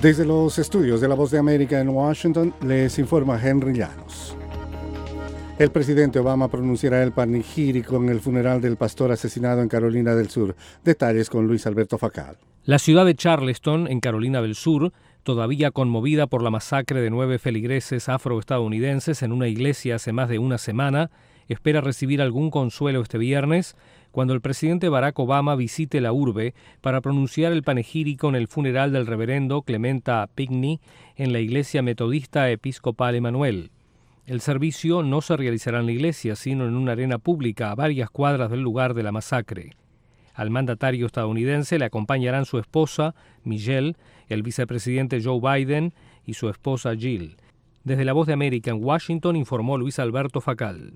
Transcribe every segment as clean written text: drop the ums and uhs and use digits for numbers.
Desde los estudios de La Voz de América en Washington, les informa Henry Llanos. El presidente Obama pronunciará el panegírico en el funeral del pastor asesinado en Carolina del Sur. Detalles con Luis Alberto Facal. La ciudad de Charleston, en Carolina del Sur, todavía conmovida por la masacre de 9 feligreses afroestadounidenses en una iglesia hace más de una semana, espera recibir algún consuelo este viernes cuando el presidente Barack Obama visite la urbe para pronunciar el panegírico en el funeral del reverendo Clementa Pinckney en la iglesia metodista episcopal Emanuel. El servicio no se realizará en la iglesia, sino en una arena pública a varias cuadras del lugar de la masacre. Al mandatario estadounidense le acompañarán su esposa, Michelle, el vicepresidente Joe Biden y su esposa Jill. Desde La Voz de América en Washington informó Luis Alberto Facal.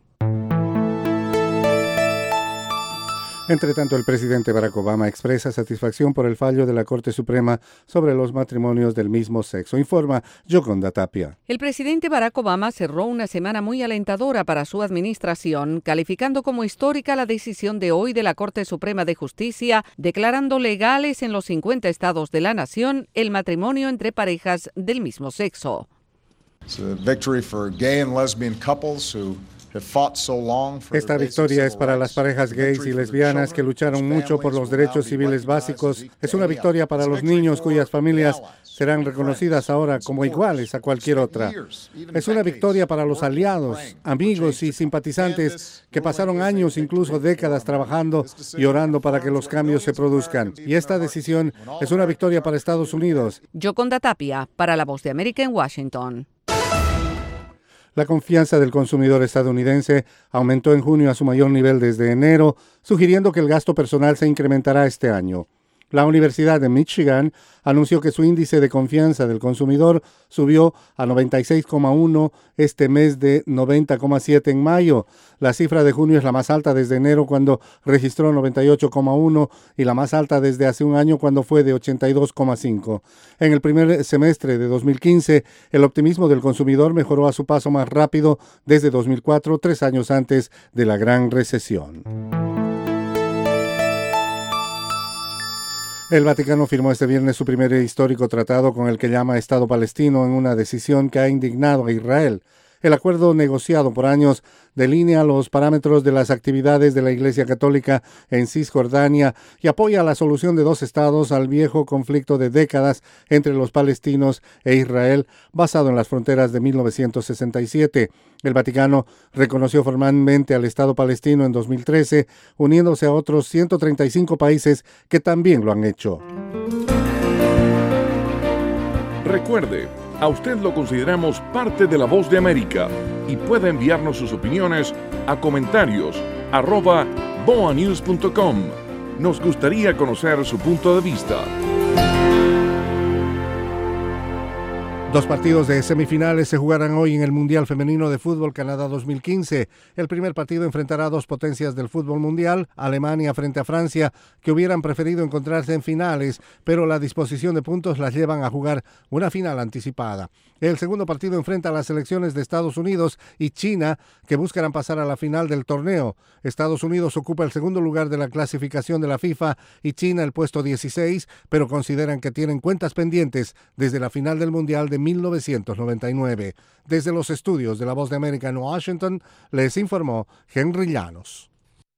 Entre tanto, el presidente Barack Obama expresa satisfacción por el fallo de la Corte Suprema sobre los matrimonios del mismo sexo. Informa Yoconda Tapia. El presidente Barack Obama cerró una semana muy alentadora para su administración, calificando como histórica la decisión de hoy de la Corte Suprema de Justicia, declarando legales en los 50 estados de la nación el matrimonio entre parejas del mismo sexo. It's a victory for gay and lesbian couples who Esta victoria es para las parejas gays y lesbianas que lucharon mucho por los derechos civiles básicos. Es una victoria para los niños cuyas familias serán reconocidas ahora como iguales a cualquier otra. Es una victoria para los aliados, amigos y simpatizantes que pasaron años, incluso décadas, trabajando y orando para que los cambios se produzcan. Y esta decisión es una victoria para Estados Unidos. Yoconda Tapia, para La Voz de América en Washington. La confianza del consumidor estadounidense aumentó en junio a su mayor nivel desde enero, sugiriendo que el gasto personal se incrementará este año. La Universidad de Michigan anunció que su índice de confianza del consumidor subió a 96,1 este mes de 90,7 en mayo. La cifra de junio es la más alta desde enero, cuando registró 98,1, y la más alta desde hace un año, cuando fue de 82,5. En el primer semestre de 2015, el optimismo del consumidor mejoró a su paso más rápido desde 2004, 3 años antes de la Gran Recesión. El Vaticano firmó este viernes su primer histórico tratado con el que llama Estado palestino, en una decisión que ha indignado a Israel. El acuerdo, negociado por años, delinea los parámetros de las actividades de la Iglesia Católica en Cisjordania y apoya la solución de 2 estados al viejo conflicto de décadas entre los palestinos e Israel, basado en las fronteras de 1967. El Vaticano reconoció formalmente al Estado palestino en 2013, uniéndose a otros 135 países que también lo han hecho. Recuerde, a usted lo consideramos parte de La Voz de América y puede enviarnos sus opiniones a comentarios@boanews.com. Nos gustaría conocer su punto de vista. 2 partidos de semifinales se jugarán hoy en el Mundial Femenino de Fútbol Canadá 2015. El primer partido enfrentará a 2 potencias del fútbol mundial, Alemania frente a Francia, que hubieran preferido encontrarse en finales, pero la disposición de puntos las llevan a jugar una final anticipada. El segundo partido enfrenta a las selecciones de Estados Unidos y China, que buscarán pasar a la final del torneo. Estados Unidos ocupa el segundo lugar de la clasificación de la FIFA y China el puesto 16, pero consideran que tienen cuentas pendientes desde la final del Mundial de 1999. Desde los estudios de La Voz de América en Washington, les informó Henry Llanos.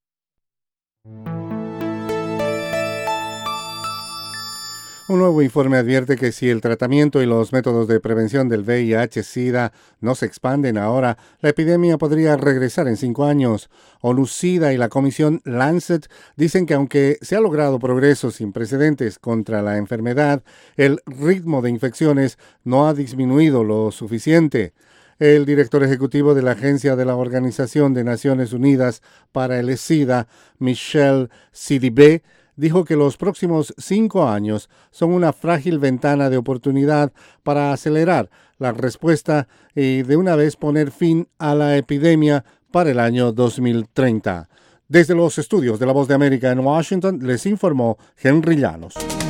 Un nuevo informe advierte que si el tratamiento y los métodos de prevención del VIH-Sida no se expanden ahora, la epidemia podría regresar en 5 años. ONU-Sida y la comisión Lancet dicen que aunque se ha logrado progreso sin precedentes contra la enfermedad, el ritmo de infecciones no ha disminuido lo suficiente. El director ejecutivo de la Agencia de la Organización de Naciones Unidas para el SIDA, Michelle Sidibé, dijo que los próximos 5 años son una frágil ventana de oportunidad para acelerar la respuesta y de una vez poner fin a la epidemia para el año 2030. Desde los estudios de La Voz de América en Washington, les informó Henry Llanos.